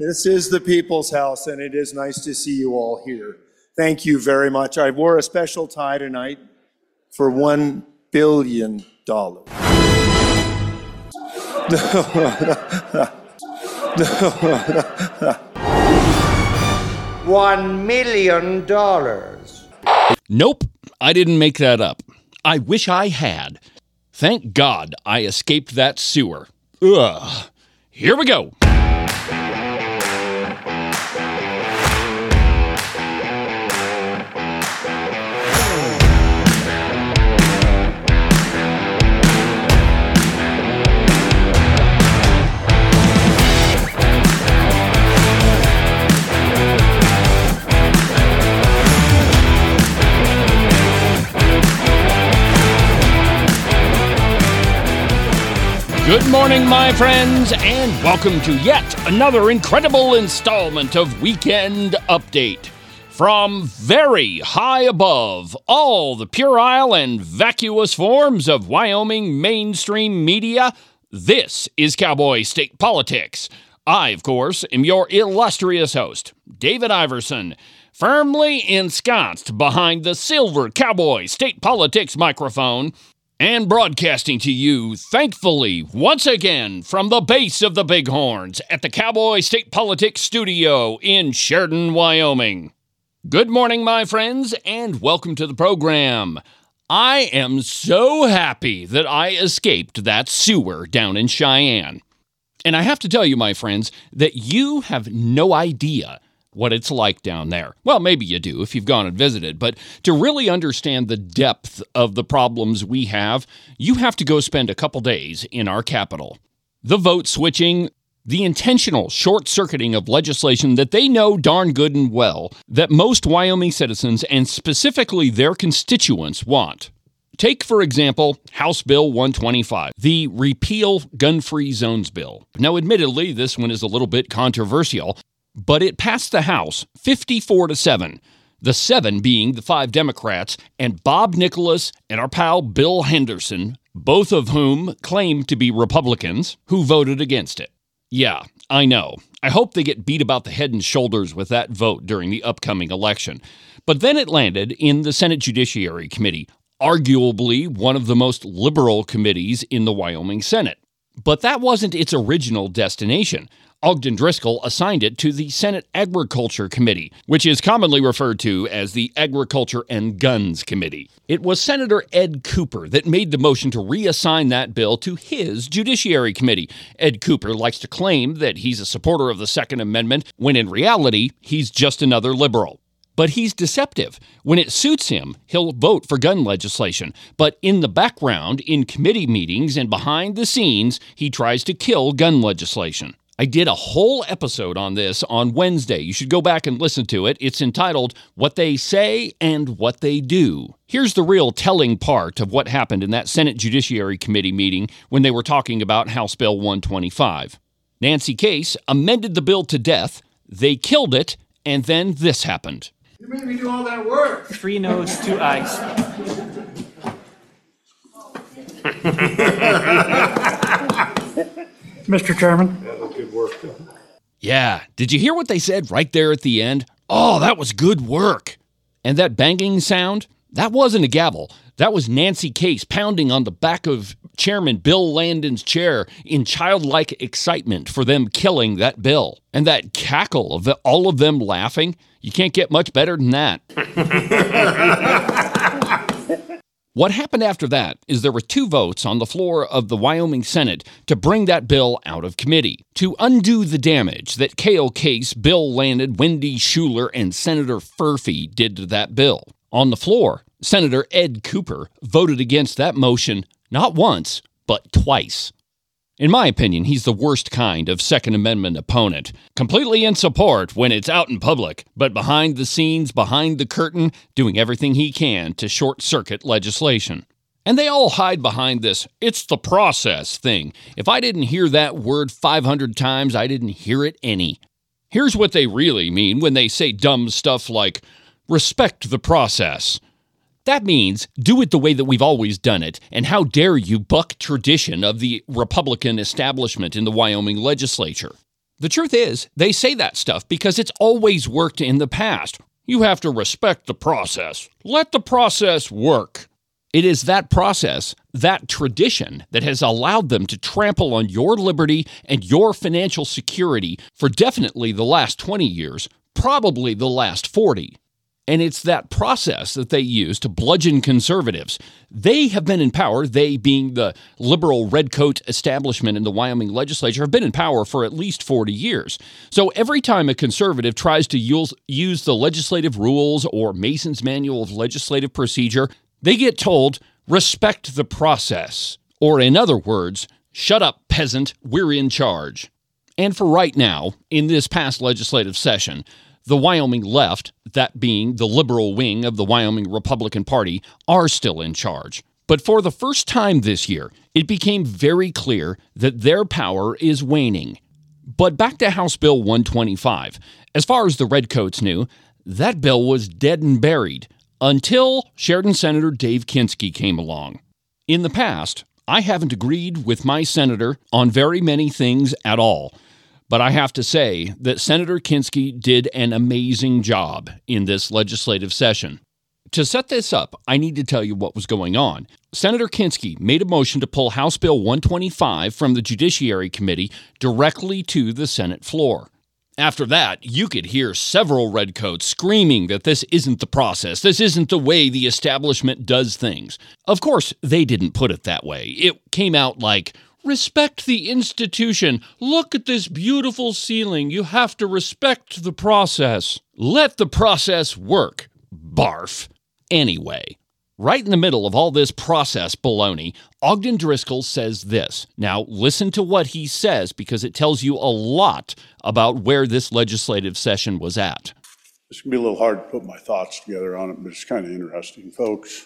This is the People's House, and it is nice to see you all here. Thank you very much. I wore a special tie tonight for $1 billion. $1 million. Nope, I didn't make that up. I wish I had. Thank God I escaped that sewer. Ugh. Here we go. Good morning, my friends, and welcome to yet another incredible installment of Weekend Update. From very high above all the puerile and vacuous forms of Wyoming mainstream media, this is Cowboy State Politics. I, of course, am your illustrious host, David Iverson, firmly ensconced behind the silver Cowboy State Politics microphone, and broadcasting to you, thankfully, once again from the base of the Bighorns at the Cowboy State Politics Studio in Sheridan, Wyoming. Good morning, my friends, and welcome to the program. I am so happy that I escaped that sewer down in Cheyenne. And I have to tell you, my friends, that you have no idea what it's like down there. Well, maybe you do if you've gone and visited, but to really understand the depth of the problems we have, you have to go spend a couple days in our capital. The vote switching, the intentional short-circuiting of legislation that they know darn good and well that most Wyoming citizens and specifically their constituents want. Take, for example, House Bill 125, the Repeal Gun-Free Zones Bill. Now, admittedly, this one is a little bit controversial, but it passed the House 54-7, the 7 being the 5 Democrats and Bob Nicholas and our pal Bill Henderson, both of whom claim to be Republicans, who voted against it. Yeah, I know. I hope they get beat about the head and shoulders with that vote during the upcoming election. But then it landed in the Senate Judiciary Committee, arguably one of the most liberal committees in the Wyoming Senate. But that wasn't its original destination. Ogden Driscoll assigned it to the Senate Agriculture Committee, which is commonly referred to as the Agriculture and Guns Committee. It was Senator Ed Cooper that made the motion to reassign that bill to his Judiciary Committee. Ed Cooper likes to claim that he's a supporter of the Second Amendment, when in reality, he's just another liberal. But he's deceptive. When it suits him, he'll vote for gun legislation. But in the background, in committee meetings and behind the scenes, he tries to kill gun legislation. I did a whole episode on this on Wednesday. You should go back and listen to it. It's entitled, What They Say and What They Do. Here's the real telling part of what happened in that Senate Judiciary Committee meeting when they were talking about House Bill 125. Nancy Case amended the bill to death, they killed it, and then this happened. You made me do all that work. 3 noes, 2 ayes. Mr. Chairman. That was good work, Bill. Yeah, did you hear what they said right there at the end? Oh, that was good work. And that banging sound? That wasn't a gavel. That was Nancy Case pounding on the back of Chairman Bill Landon's chair in childlike excitement for them killing that bill. And that cackle of all of them laughing, you can't get much better than that. What happened after that is there were 2 votes on the floor of the Wyoming Senate to bring that bill out of committee, to undo the damage that Cale Case, Bill Landon, Wendy Schuler, and Senator Furphy did to that bill. On the floor, Senator Ed Cooper voted against that motion not once, but twice. In my opinion, he's the worst kind of Second Amendment opponent. Completely in support when it's out in public, but behind the scenes, behind the curtain, doing everything he can to short-circuit legislation. And they all hide behind this, it's the process thing. If I didn't hear that word 500 times, I didn't hear it any. Here's what they really mean when they say dumb stuff like, respect the process. That means do it the way that we've always done it, and how dare you buck tradition of the Republican establishment in the Wyoming legislature. The truth is, they say that stuff because it's always worked in the past. You have to respect the process. Let the process work. It is that process, that tradition, that has allowed them to trample on your liberty and your financial security for definitely the last 20 years, probably the last 40. And it's that process that they use to bludgeon conservatives. They have been in power, they being the liberal redcoat establishment in the Wyoming legislature, have been in power for at least 40 years. So every time a conservative tries to use the legislative rules or Mason's Manual of Legislative Procedure, they get told, respect the process. Or in other words, shut up, peasant, we're in charge. And for right now, in this past legislative session, the Wyoming left, that being the liberal wing of the Wyoming Republican Party, are still in charge. But for the first time this year, it became very clear that their power is waning. But back to House Bill 125. As far as the Redcoats knew, that bill was dead and buried until Sheridan Senator Dave Kinski came along. In the past, I haven't agreed with my senator on very many things at all. But I have to say that Senator Kinski did an amazing job in this legislative session. To set this up, I need to tell you what was going on. Senator Kinski made a motion to pull House Bill 125 from the Judiciary Committee directly to the Senate floor. After that, you could hear several redcoats screaming that this isn't the process, this isn't the way the establishment does things. Of course, they didn't put it that way. It came out like, respect the institution. Look at this beautiful ceiling. You have to respect the process. Let the process work. Barf. Anyway, right in the middle of all this process baloney, Ogden Driscoll says this. Now, listen to what he says because it tells you a lot about where this legislative session was at. It's going to be a little hard to put my thoughts together on it, but it's kind of interesting, folks.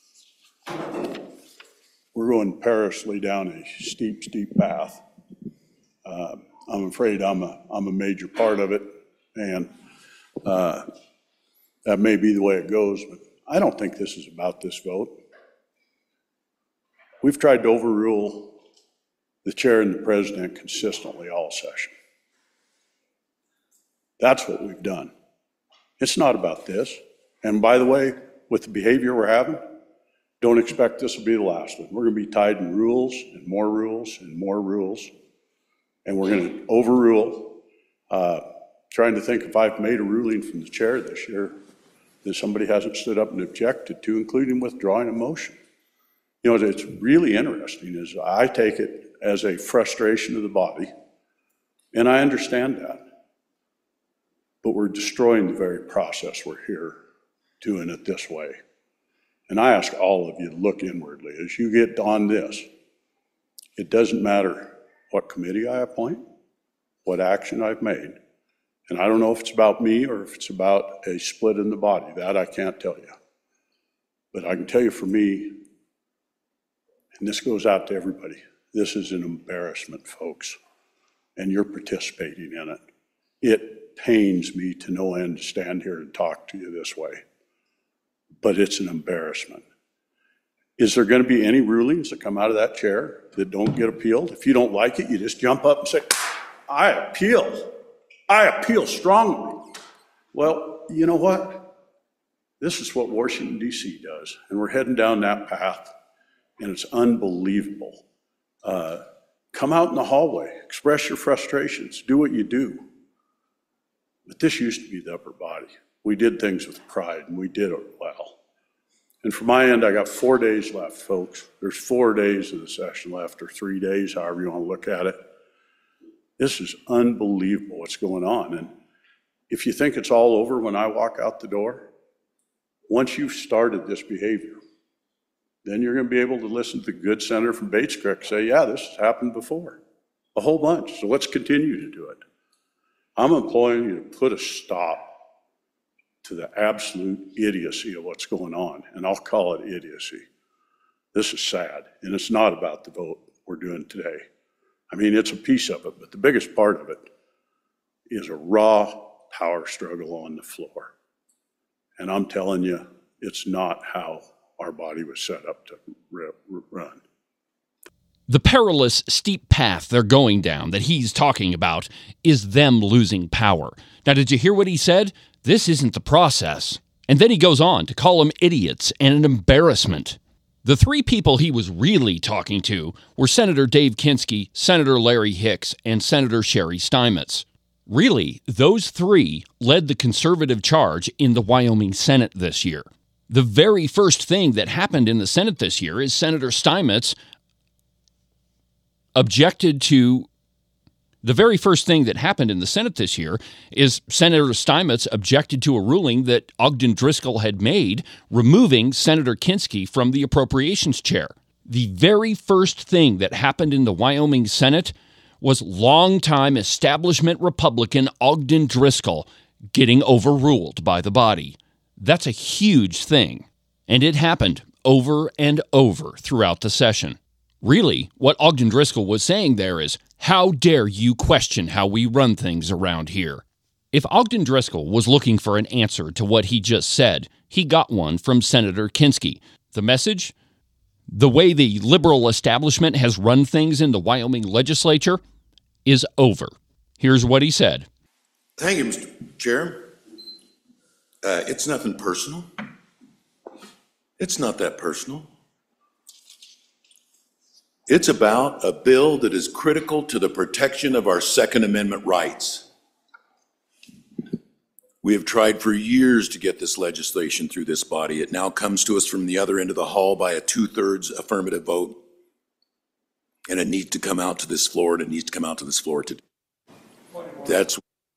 We're going perilously down a steep, steep path. I'm afraid I'm a major part of it, and that may be the way it goes, but I don't think this is about this vote. We've tried to overrule the chair and the president consistently all session. That's what we've done. It's not about this. And by the way, with the behavior we're having, don't expect this will be the last one. We're going to be tied in rules and more rules and more rules. And we're going to overrule. Trying to think if I've made a ruling from the chair this year that somebody hasn't stood up and objected to, including withdrawing a motion. You know, it's really interesting is I take it as a frustration of the body, and I understand that. But we're destroying the very process we're here doing it this way. And I ask all of you to look inwardly. As you get on this, it doesn't matter what committee I appoint, what action I've made. And I don't know if it's about me or if it's about a split in the body. That I can't tell you. But I can tell you for me, and this goes out to everybody, this is an embarrassment, folks. And you're participating in it. It pains me to no end to stand here and talk to you this way. But it's an embarrassment. Is there going to be any rulings that come out of that chair that don't get appealed? If you don't like it, you just jump up and say, I appeal. I appeal strongly. Well, you know what? This is what Washington, D.C. does, and we're heading down that path, and it's unbelievable. Come out in the hallway, express your frustrations, do what you do. But this used to be the upper body. We did things with pride, and we did it well. And for my end, I got 4 days left, folks. There's 4 days of the session left, or 3 days, however you want to look at it. This is unbelievable what's going on. And if you think it's all over when I walk out the door, once you've started this behavior, then you're going to be able to listen to the good senator from Bates Creek say, yeah, this has happened before, a whole bunch. So let's continue to do it. I'm imploring you to put a stop to the absolute idiocy of what's going on, and I'll call it idiocy. This is sad, and it's not about the vote we're doing today. I mean, it's a piece of it, but the biggest part of it is a raw power struggle on the floor. And I'm telling you, it's not how our body was set up to run. The perilous, steep path they're going down that he's talking about is them losing power. Now, did you hear what he said? This isn't the process. And then he goes on to call them idiots and an embarrassment. The three people he was really talking to were Senator Dave Kinski, Senator Larry Hicks, and Senator Sherry Steinmetz. Really, those three led the conservative charge in the Wyoming Senate this year. The very first thing that happened in the Senate this year is Senator Steinmetz objected to a ruling that Ogden Driscoll had made, removing Senator Kinski from the appropriations chair. The very first thing that happened in the Wyoming Senate was longtime establishment Republican Ogden Driscoll getting overruled by the body. That's a huge thing. And it happened over and over throughout the session. Really, what Ogden Driscoll was saying there is, how dare you question how we run things around here? If Ogden Driscoll was looking for an answer to what he just said, he got one from Senator Kinski. The message? The way the liberal establishment has run things in the Wyoming legislature is over. Here's what he said. Thank you, Mr. Chair. It's nothing personal. It's not that personal. It's about a bill that is critical to the protection of our Second Amendment rights. We have tried for years to get this legislation through this body. It now comes to us from the other end of the hall by a 2/3 affirmative vote. And it needs to come out to this floor, and it needs to come out to this floor today. That's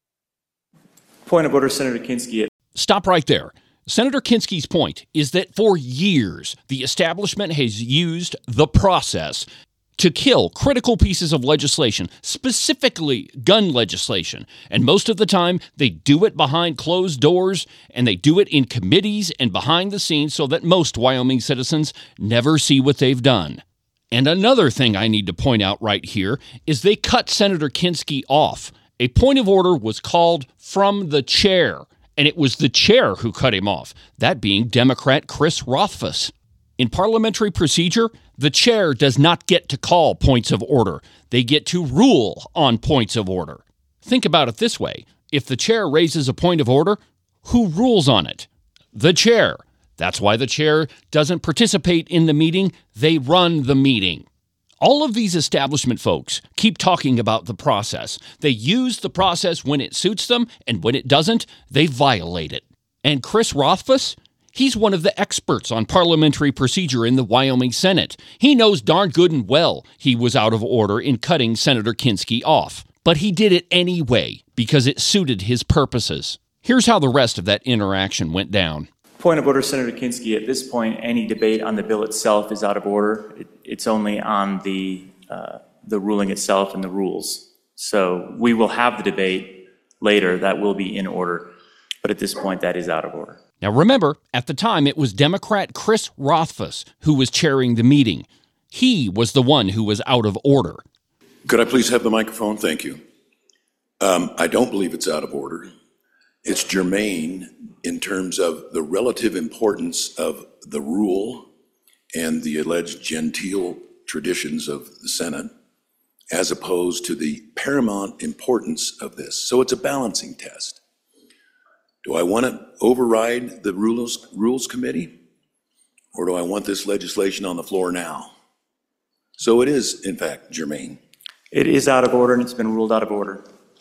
Point of order, Senator Kinski. Stop right there. Senator Kinski's point is that for years, the establishment has used the process to kill critical pieces of legislation, specifically gun legislation. And most of the time, they do it behind closed doors, and they do it in committees and behind the scenes so that most Wyoming citizens never see what they've done. And another thing I need to point out right here is they cut Senator Kinski off. A point of order was called from the chair, and it was the chair who cut him off, that being Democrat Chris Rothfuss. In parliamentary procedure, the chair does not get to call points of order. They get to rule on points of order. Think about it this way. If the chair raises a point of order, who rules on it? The chair. That's why the chair doesn't participate in the meeting. They run the meeting. All of these establishment folks keep talking about the process. They use the process when it suits them, and when it doesn't, they violate it. And Chris Rothfuss, he's one of the experts on parliamentary procedure in the Wyoming Senate. He knows darn good and well he was out of order in cutting Senator Kinski off. But he did it anyway because it suited his purposes. Here's how the rest of that interaction went down. Point of order, Senator Kinski. At this point, any debate on the bill itself is out of order. It's only on the ruling itself and the rules. So we will have the debate later. That will be in order. But at this point, that is out of order. Now remember, at the time, it was Democrat Chris Rothfuss who was chairing the meeting. He was the one who was out of order. Could I please have the microphone? Thank you. I don't believe it's out of order. It's germane in terms of the relative importance of the rule and the alleged genteel traditions of the Senate, as opposed to the paramount importance of this. So it's a balancing test. Do I want to override the Rules Committee, or do I want this legislation on the floor now? So it is, in fact, germane. It is out of order, and it's been ruled out of order.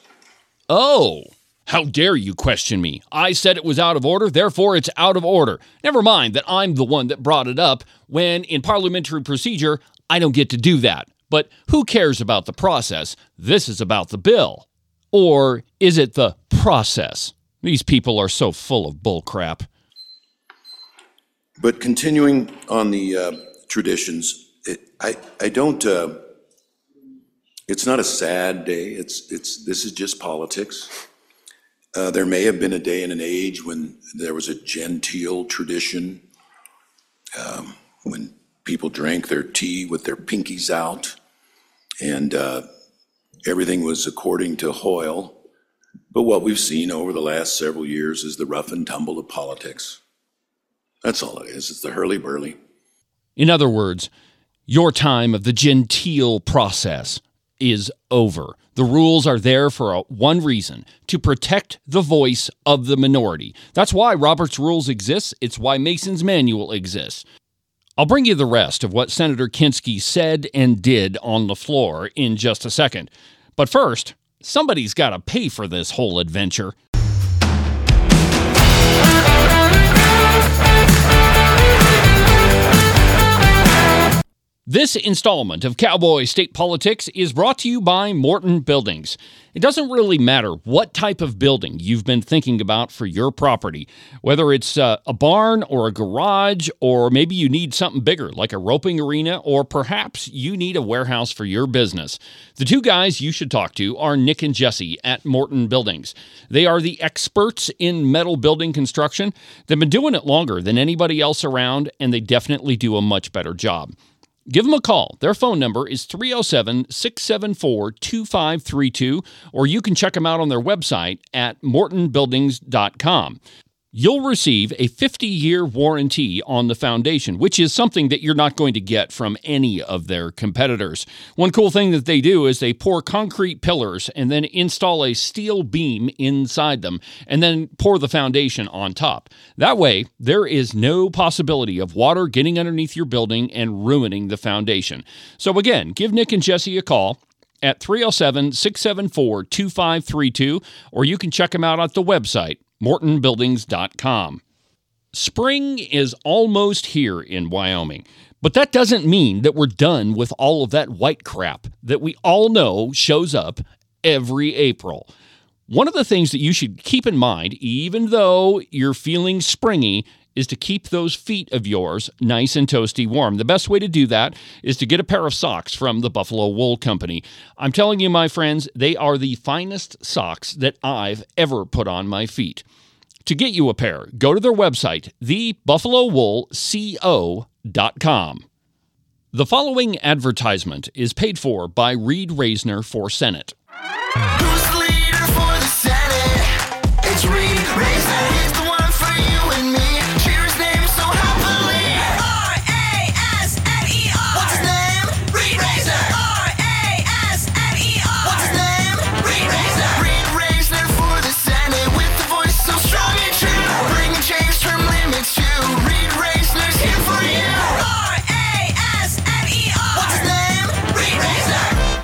Oh, how dare you question me? I said it was out of order, therefore it's out of order. Never mind that I'm the one that brought it up when in parliamentary procedure, I don't get to do that. But who cares about the process? This is about the bill. Or is it the process? These people are so full of bull crap. But continuing on the traditions, I don't, it's not a sad day. This is just politics. There may have been a day and an age when there was a genteel tradition, when people drank their tea with their pinkies out, and everything was according to Hoyle. But what we've seen over the last several years is the rough and tumble of politics. That's all it is. It's the hurly-burly. In other words, Your time of the genteel process is over. The rules are there for one reason, to protect the voice of the minority. That's why Robert's Rules exists. It's why Mason's Manual exists. I'll bring you the rest of what Senator Kinski said and did on the floor in just a second. But first, somebody's got to pay for this whole adventure. This installment of Cowboy State Politics is brought to you by Morton Buildings. It doesn't really matter what type of building you've been thinking about for your property, whether it's a barn or a garage, or maybe you need something bigger like a roping arena, or perhaps you need a warehouse for your business. The two guys you should talk to are Nick and Jesse at Morton Buildings. They are the experts in metal building construction. They've been doing it longer than anybody else around, and they definitely do a much better job. Give them a call. Their phone number is 307-674-2532, or you can check them out on their website at mortonbuildings.com. You'll receive a 50-year warranty on the foundation, which is something that you're not going to get from any of their competitors. One cool thing that they do is they pour concrete pillars and then install a steel beam inside them and then pour the foundation on top. That way, there is no possibility of water getting underneath your building and ruining the foundation. So again, give Nick and Jesse a call at 307-674-2532, or you can check them out at the website, mortonbuildings.com. Spring is almost here in Wyoming, but that doesn't mean that we're done with all of that white crap that we all know shows up every April. One of the things that you should keep in mind, even though you're feeling springy, is to keep those feet of yours nice and toasty warm. The best way to do that is to get a pair of socks from the Buffalo Wool Company. I'm telling you, my friends, they are the finest socks that I've ever put on my feet. To get you a pair, go to their website, thebuffalowoolco.com. The following advertisement is paid for by Reed Reisner for Senate. Who's the leader for the Senate? It's Reed Reisner. He's the one for you and me. Cheer his name so happily. R-A-S-N-E-R. What's his name? Reed Reisner. R-A-S-N-E-R. What's his name? Reed Reisner. Reed Reisner for the Senate with the voice so strong and true. Bringing change, term limits too. Reed Reisner's here for you. R-A-S-N-E-R. What's his name? Reed Reisner.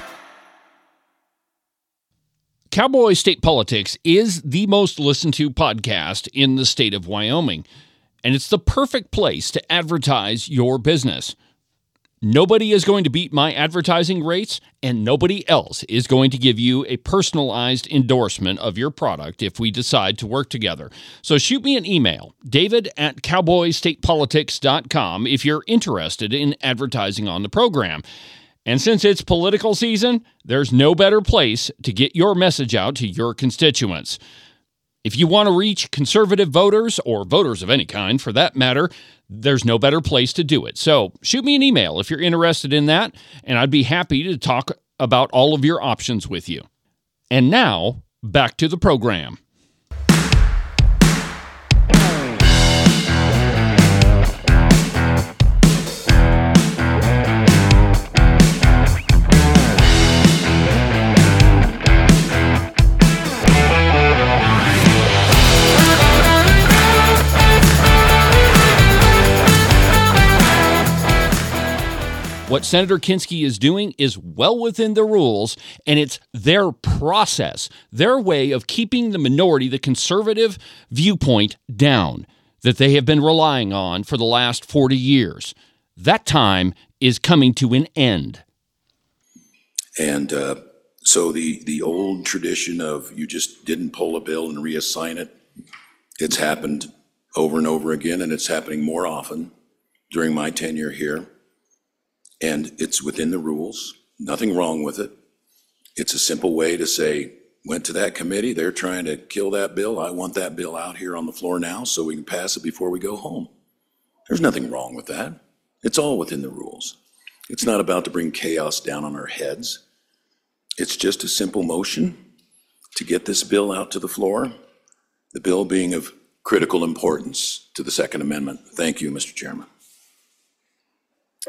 Cowboy State Politics is the most listened to podcast in the state of Wyoming, and it's the perfect place to advertise your business. Nobody is going to beat my advertising rates, and nobody else is going to give you a personalized endorsement of your product if we decide to work together. So shoot me an email, david@cowboystatepolitics.com, if you're interested in advertising on the program. And since it's political season, there's no better place to get your message out to your constituents. If you want to reach conservative voters, or voters of any kind for that matter, there's no better place to do it. So shoot me an email if you're interested in that, and I'd be happy to talk about all of your options with you. And now, back to the program. What Senator Kinski is doing is well within the rules, and it's their process, their way of keeping the minority, the conservative viewpoint down that they have been relying on for the last 40 years. That time is coming to an end. And so the old tradition of you just didn't pull a bill and reassign it, it's happened over and over again, and it's happening more often during my tenure here. And it's within the rules, nothing wrong with it. It's a simple way to say, went to that committee, they're trying to kill that bill. I want that bill out here on the floor now so we can pass it before we go home. There's nothing wrong with that. It's all within the rules. It's not about to bring chaos down on our heads. It's just a simple motion to get this bill out to the floor, the bill being of critical importance to the Second Amendment. Thank you, Mr. Chairman.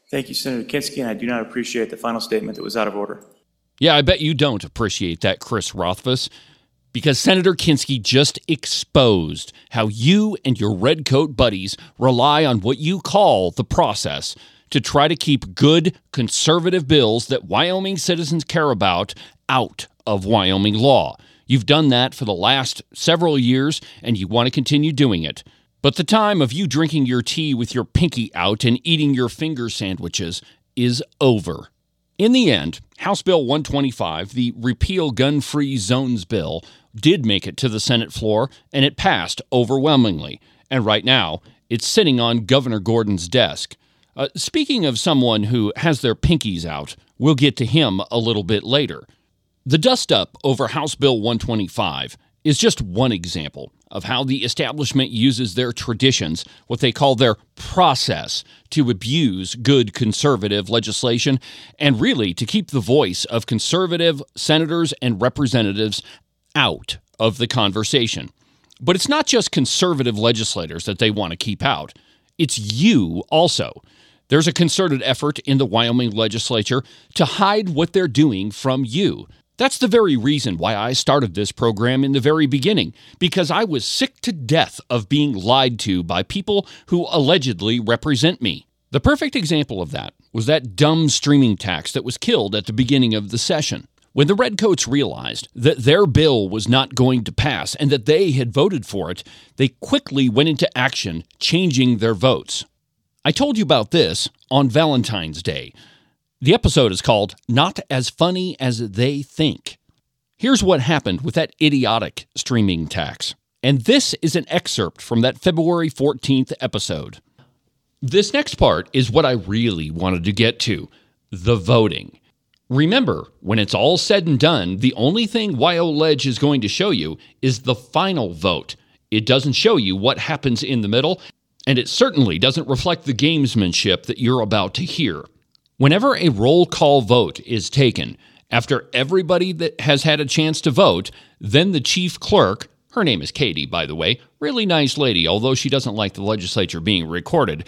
Thank you, Senator Kinski, and I do not appreciate the final statement that was out of order. Yeah, I bet you don't appreciate that, Chris Rothfuss, because Senator Kinski just exposed how you and your redcoat buddies rely on what you call the process to try to keep good conservative bills that Wyoming citizens care about out of Wyoming law. You've done that for the last several years, and you want to continue doing it. But the time of you drinking your tea with your pinky out and eating your finger sandwiches is over. In the end, House Bill 125, the Repeal Gun-Free Zones bill, did make it to the Senate floor, and it passed overwhelmingly. And right now, it's sitting on Governor Gordon's desk. Speaking of someone who has their pinkies out, we'll get to him a little bit later. The dust-up over House Bill 125 is just one example of how the establishment uses their traditions, what they call their process, to abuse good conservative legislation and really to keep the voice of conservative senators and representatives out of the conversation. But it's not just conservative legislators that they want to keep out. It's you also. There's a concerted effort in the Wyoming legislature to hide what they're doing from you. That's the very reason why I started this program in the very beginning, because I was sick to death of being lied to by people who allegedly represent me. The perfect example of that was that dumb streaming tax that was killed at the beginning of the session. When the Redcoats realized that their bill was not going to pass and that they had voted for it, they quickly went into action, changing their votes. I told you about this on Valentine's Day. The episode is called Not As Funny as They Think. Here's what happened with that idiotic streaming tax. And this is an excerpt from that February 14th episode. This next part is what I really wanted to get to, the voting. Remember, when it's all said and done, the only thing WyoLeg is going to show you is the final vote. It doesn't show you what happens in the middle, and it certainly doesn't reflect the gamesmanship that you're about to hear. Whenever a roll call vote is taken, after everybody that has had a chance to vote, then the chief clerk, her name is Katie, by the way, really nice lady, although she doesn't like the legislature being recorded,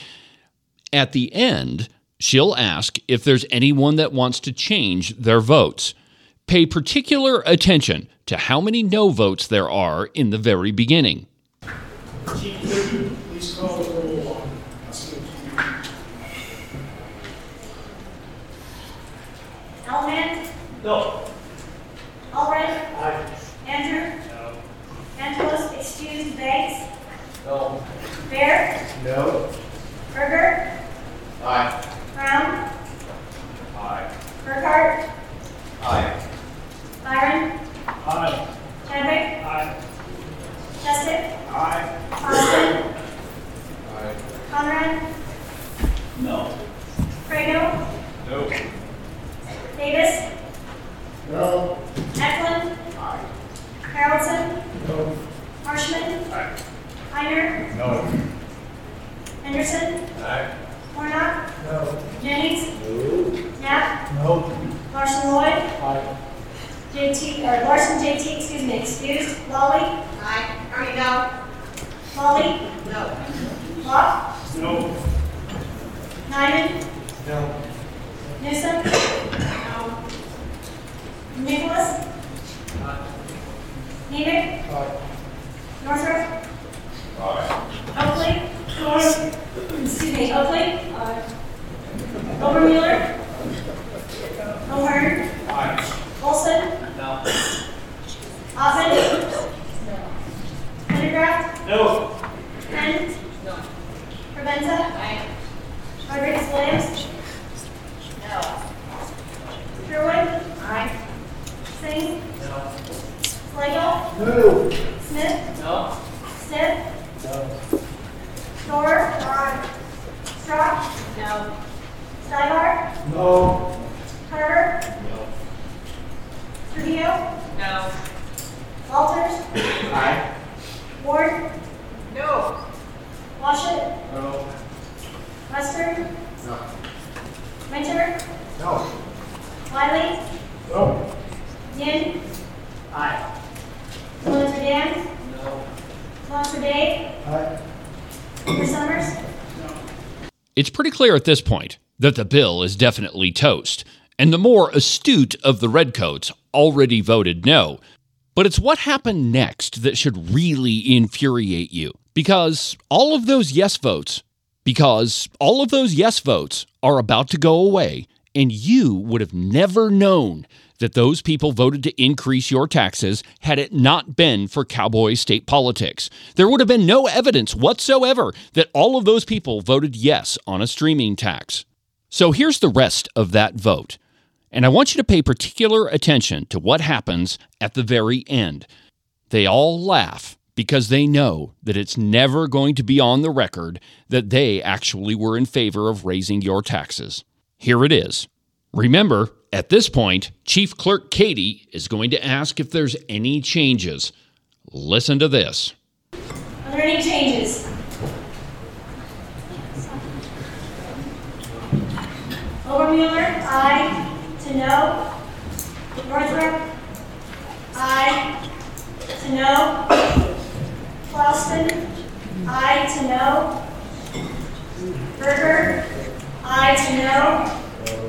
at the end, she'll ask if there's anyone that wants to change their votes. Pay particular attention to how many no votes there are in the very beginning. Chief Clerk, please call the roll on. Elman? No. Allred? Aye. Andrew? No. Angelos, excused. Banks? No. Bear? No. Berger? Aye. Brown? Aye. Burkhart? Aye. Byron? Aye. Chadwick? Aye. Chestick? Aye. Austin? Aye. Conrad? No. Prego? No. Davis? No. Eklund? Aye. Harrelson? No. Marshman? Aye. Heiner? No. Henderson? Aye. Warnock? No. Jennings? No. Knapp? No. Larson Lloyd? Aye. Larson JT, excused. Lawley? Aye. Already no. Lawley? No. Locke? No. Nyman? No. Newsom? No. Nicholas? Nemick? Aye. Northrop? Aye. Oakley? Oakley? Obermueller? O'Hearn? Aye. Olson? No. Oppen? Pendergraft? No. Penn? No. Provenza? Aye. Rodriguez-Williams? No. Sherwood? Aye. Singh? No. Slagle? No. Smith? No. Stiff? No. Thor? Strock? No. Stivar? No. Carter? No. Trujillo? No. Walters? Aye. Ward? No. Washit? No. Western? No. Winter? No. Wiley? No. Yin? Aye. Walter Dan? No. Walter Dave? Aye. Peter Summers? It's pretty clear at this point that the bill is definitely toast, and the more astute of the redcoats already voted no. But it's what happened next that should really infuriate you, because all of those yes votes are about to go away, and you would have never known that those people voted to increase your taxes had it not been for cowboy state politics. There would have been no evidence whatsoever that all of those people voted yes on a streaming tax. So here's the rest of that vote. And I want you to pay particular attention to what happens at the very end. They all laugh because they know that it's never going to be on the record that they actually were in favor of raising your taxes. Here it is. Remember, at this point, Chief Clerk Katie is going to ask if there's any changes. Listen to this. Are there any changes? Overmuller, aye. To no. Northrop, aye. To no. Clauston, aye. To no. Berger, aye. To no.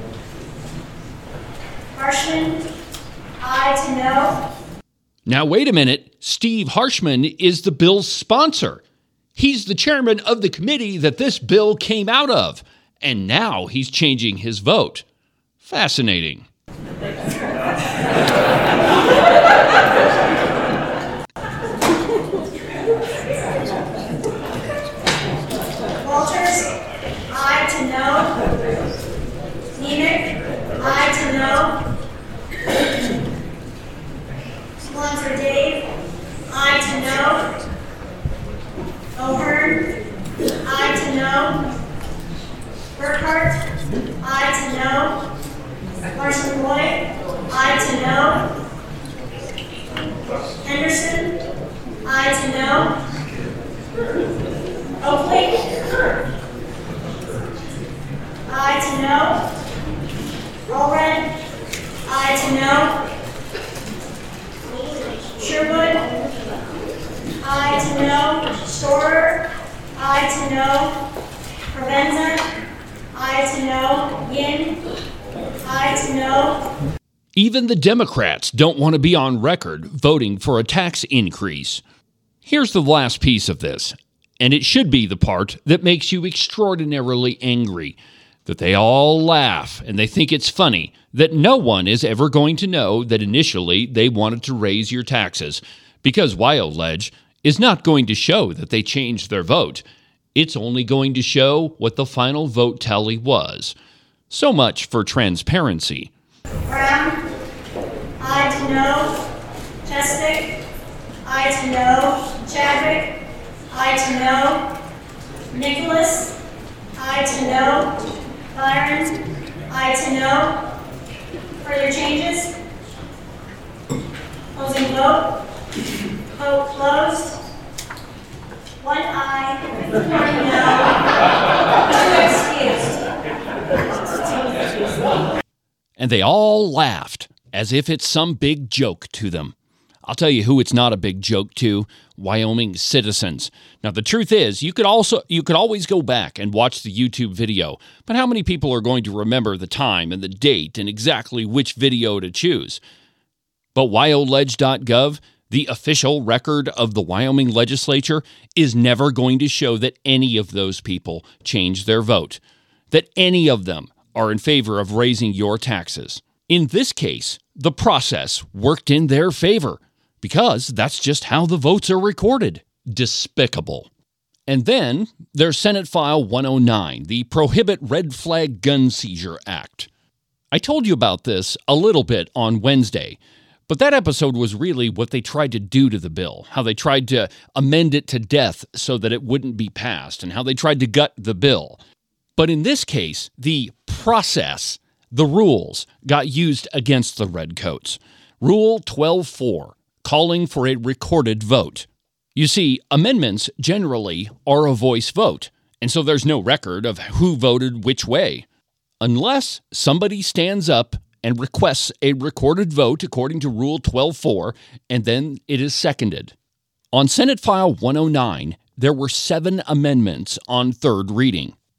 Harshman, aye. To no. Now, wait a minute. Steve Harshman is the bill's sponsor. He's the chairman of the committee that this bill came out of. And now he's changing his vote. Fascinating. Walters, aye. To no. Nemec, aye. To no. Swanser Dave, aye. To no. O'Hearn, aye. To no. Burkhart, aye. To no. Marshall Boyd, aye. To no. Henderson, aye. To no. Oakley, aye. To no. Allred, aye. To no. Sherwood, aye. To no. Storer, aye. To no. Provenza, aye. To no. Yin, aye. To no. Even the Democrats don't want to be on record voting for a tax increase. Here's the last piece of this, and it should be the part that makes you extraordinarily angry, that they all laugh and they think it's funny that no one is ever going to know that initially they wanted to raise your taxes, because WyoLedge is not going to show that they changed their vote. It's only going to show what the final vote tally was. So much for transparency. Brown, aye. To no. Cheswick, aye. To no. Chadwick, aye. To no. Nicholas, aye. To no. Byron, aye. To no. Further changes? Closing vote. Vote closed. 1 aye, 1 no. 2 excused. And they all laughed as if it's some big joke to them. I'll tell you who it's not a big joke to: Wyoming citizens. Now, the truth is, you could always go back and watch the YouTube video, but how many people are going to remember the time and the date and exactly which video to choose? But WyoLedge.gov, the official record of the Wyoming legislature, is never going to show that any of those people changed their vote, that any of them are in favor of raising your taxes. In this case, the process worked in their favor, because that's just how the votes are recorded. Despicable. And then there's Senate File 109, the Prohibit Red Flag Gun Seizure Act. I told you about this a little bit on Wednesday, but that episode was really what they tried to do to the bill, how they tried to amend it to death so that it wouldn't be passed, and how they tried to gut the bill. But in this case, the process, the rules, got used against the Redcoats. Rule 12.4, calling for a recorded vote. You see, amendments generally are a voice vote, and so there's no record of who voted which way, unless somebody stands up and requests a recorded vote according to Rule 12.4, and then it is seconded. On Senate File 109, there were 7 amendments on third reading.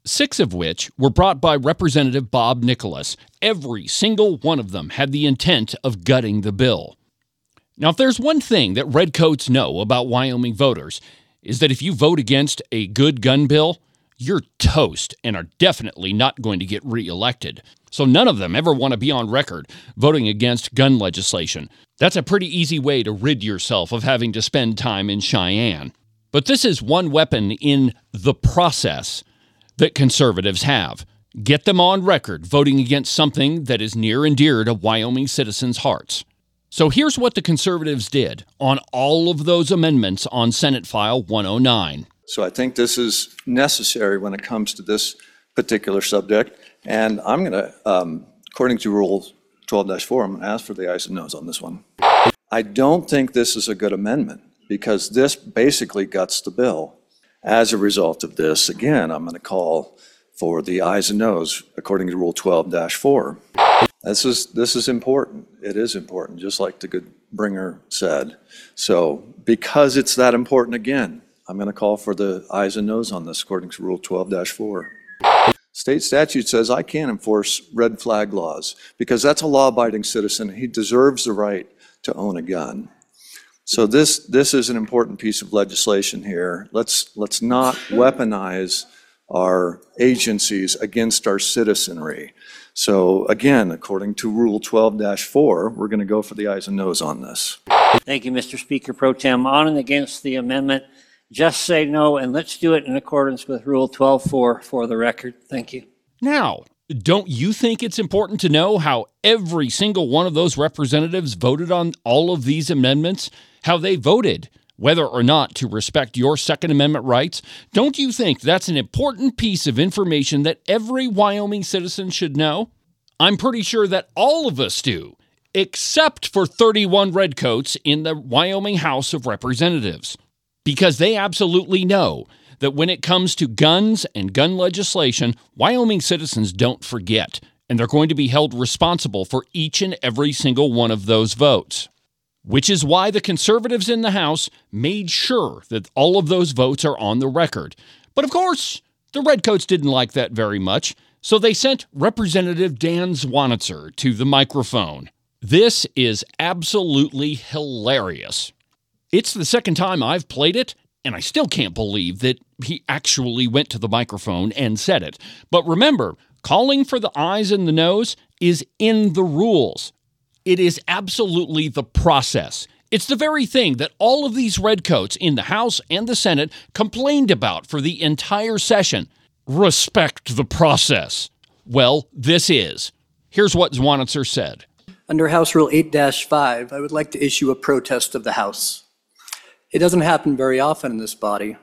6 of which were brought by Representative Bob Nicholas. Every single one of them had the intent of gutting the bill. Now, if there's one thing that redcoats know about Wyoming voters, is that if you vote against a good gun bill, you're toast and are definitely not going to get reelected. So none of them ever want to be on record voting against gun legislation. That's a pretty easy way to rid yourself of having to spend time in Cheyenne. But this is one weapon in the process that conservatives have. Get them on record voting against something that is near and dear to Wyoming citizens' hearts. So here's what the conservatives did on all of those amendments on Senate File 109. So I think this is necessary when it comes to this particular subject. And I'm going to, according to Rule 12-4, I'm going to ask for the ayes and noes on this one. I don't think this is a good amendment because this basically guts the bill. As a result of this, again, I'm going to call for the ayes and noes according to Rule 12-4. This is important. It is important, just like the good bringer said. So because it's that important, again, I'm going to call for the ayes and noes on this according to Rule 12-4. State statute says I can't enforce red flag laws because that's a law-abiding citizen. He deserves the right to own a gun. So this is an important piece of legislation here. Let's not weaponize our agencies against our citizenry. So again, according to Rule 12-4, we're going to go for the ayes and noes on this. Thank you, Mr. Speaker Pro Tem. On and against the amendment, just say no, and let's do it in accordance with Rule 12-4 for the record. Thank you. Now, don't you think it's important to know how every single one of those representatives voted on all of these amendments? How they voted, whether or not to respect your Second Amendment rights? Don't you think that's an important piece of information that every Wyoming citizen should know? I'm pretty sure that all of us do, except for 31 redcoats in the Wyoming House of Representatives, because they absolutely know that when it comes to guns and gun legislation, Wyoming citizens don't forget, and they're going to be held responsible for each and every single one of those votes. Which is why the conservatives in the House made sure that all of those votes are on the record. But of course, the redcoats didn't like that very much, so they sent Representative Dan Zwanitzer to the microphone. This is absolutely hilarious. It's the second time I've played it, and I still can't believe that he actually went to the microphone and said it. But remember, calling for the ayes and the noes is in the rules. It is absolutely the process. It's the very thing that all of these redcoats in the House and the Senate complained about for the entire session. Respect the process. Well, this is. Here's what Zwanitzer said. Under House Rule 8-5, I would like to issue a protest of the House. It doesn't happen very often in this body,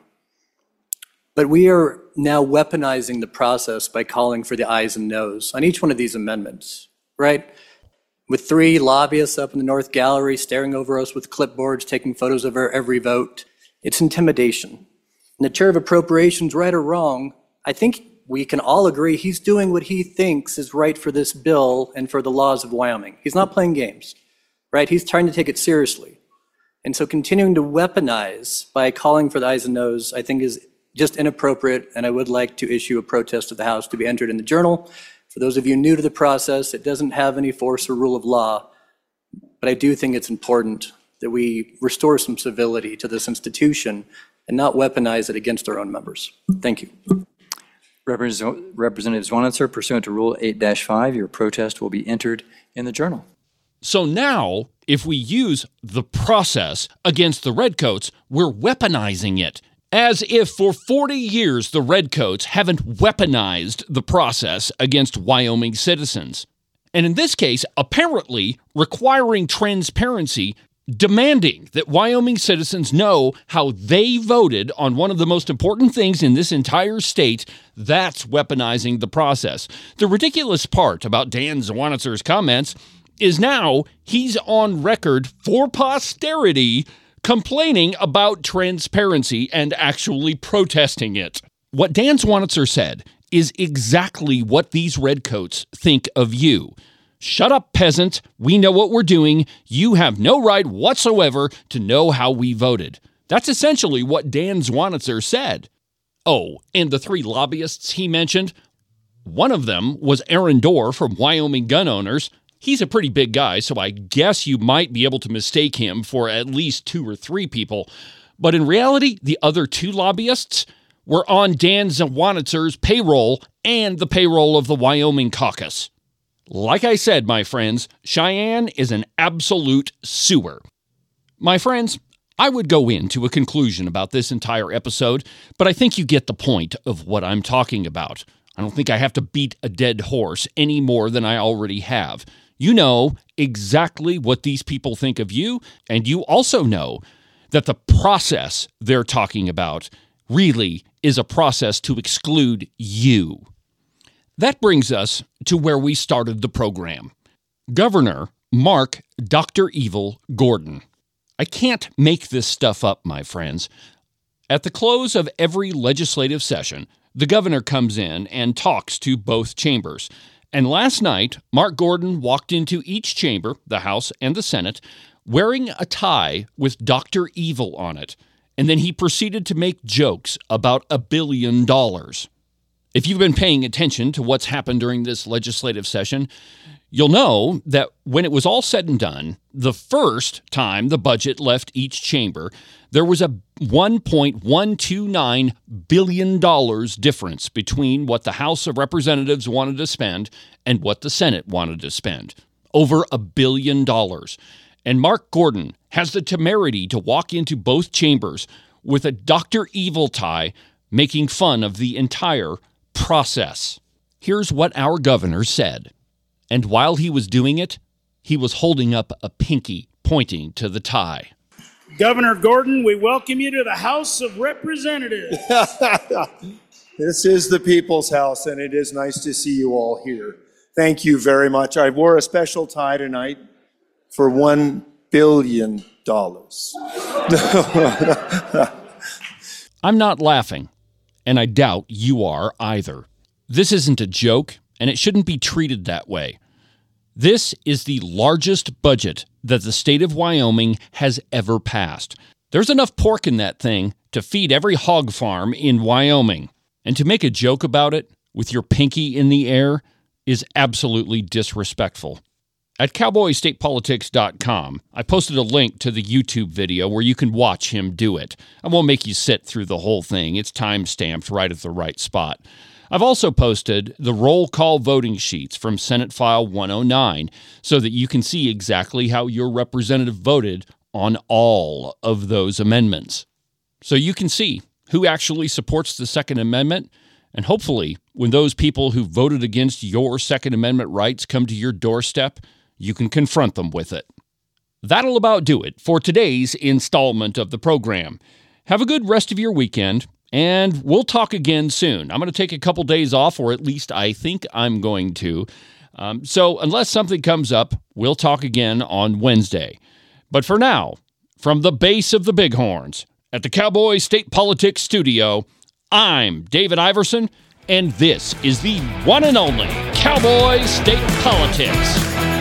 but we are now weaponizing the process by calling for the ayes and noes on each one of these amendments, right? With 3 lobbyists up in the North Gallery staring over us with clipboards, taking photos of our every vote. It's intimidation. And the Chair of Appropriations, right or wrong, I think we can all agree he's doing what he thinks is right for this bill and for the laws of Wyoming. He's not playing games, right? He's trying to take it seriously. And so continuing to weaponize by calling for the ayes and noes, I think is just inappropriate, and I would like to issue a protest of the House to be entered in the Journal. For those of you new to the process, it doesn't have any force or rule of law, but I do think it's important that we restore some civility to this institution and not weaponize it against our own members. Thank you. Representative Zwanitzer, pursuant to Rule 8-5, your protest will be entered in the Journal. So now, if we use the process against the redcoats, we're weaponizing it. As if for 40 years the redcoats haven't weaponized the process against Wyoming citizens. And in this case, apparently requiring transparency, demanding that Wyoming citizens know how they voted on one of the most important things in this entire state, that's weaponizing the process. The ridiculous part about Dan Zwanitzer's comments is now he's on record for posterity complaining about transparency and actually protesting it. What Dan Zwanitzer said is exactly what these redcoats think of you. Shut up, peasant. We know what we're doing. You have no right whatsoever to know how we voted. That's essentially what Dan Zwanitzer said. Oh, and the 3 lobbyists he mentioned, one of them was Aaron Dorr from Wyoming Gun Owners. He's a pretty big guy, so I guess you might be able to mistake him for at least 2 or 3 people. But in reality, the other 2 lobbyists were on Dan Zawanitzer's payroll and the payroll of the Wyoming caucus. Like I said, my friends, Cheyenne is an absolute sewer. My friends, I would go into a conclusion about this entire episode, but I think you get the point of what I'm talking about. I don't think I have to beat a dead horse any more than I already have. You know exactly what these people think of you, and you also know that the process they're talking about really is a process to exclude you. That brings us to where we started the program. Governor Mark Dr. Evil Gordon. I can't make this stuff up, my friends. At the close of every legislative session, the governor comes in and talks to both chambers. And last night, Mark Gordon walked into each chamber, the House and the Senate, wearing a tie with Dr. Evil on it. And then he proceeded to make jokes about $1 billion. If you've been paying attention to what's happened during this legislative session, you'll know that when it was all said and done, the first time the budget left each chamber, there was a $1.129 billion difference between what the House of Representatives wanted to spend and what the Senate wanted to spend. Over $1 billion. And Mark Gordon has the temerity to walk into both chambers with a Dr. Evil tie, making fun of the entire process. Here's what our governor said. And while he was doing it, he was holding up a pinky pointing to the tie. Governor Gordon, we welcome you to the House of Representatives. This is the people's house, and it is nice to see you all here. Thank you very much. I wore a special tie tonight for $1 billion. I'm not laughing, and I doubt you are either. This isn't a joke, and it shouldn't be treated that way. This is the largest budget that the state of Wyoming has ever passed. There's enough pork in that thing to feed every hog farm in Wyoming. And to make a joke about it with your pinky in the air is absolutely disrespectful. At cowboystatepolitics.com, I posted a link to the YouTube video where you can watch him do it. I won't make you sit through the whole thing. It's time-stamped right at the right spot. I've also posted the roll call voting sheets from Senate File 109 so that you can see exactly how your representative voted on all of those amendments. So you can see who actually supports the Second Amendment, and hopefully when those people who voted against your Second Amendment rights come to your doorstep, you can confront them with it. That'll about do it for today's installment of the program. Have a good rest of your weekend, and we'll talk again soon. I'm going to take a couple days off, or at least I think I'm going to. So unless something comes up, we'll talk again on Wednesday. But for now, from the base of the Bighorns, at the Cowboy State Politics Studio, I'm David Iverson, and this is the one and only Cowboy State Politics.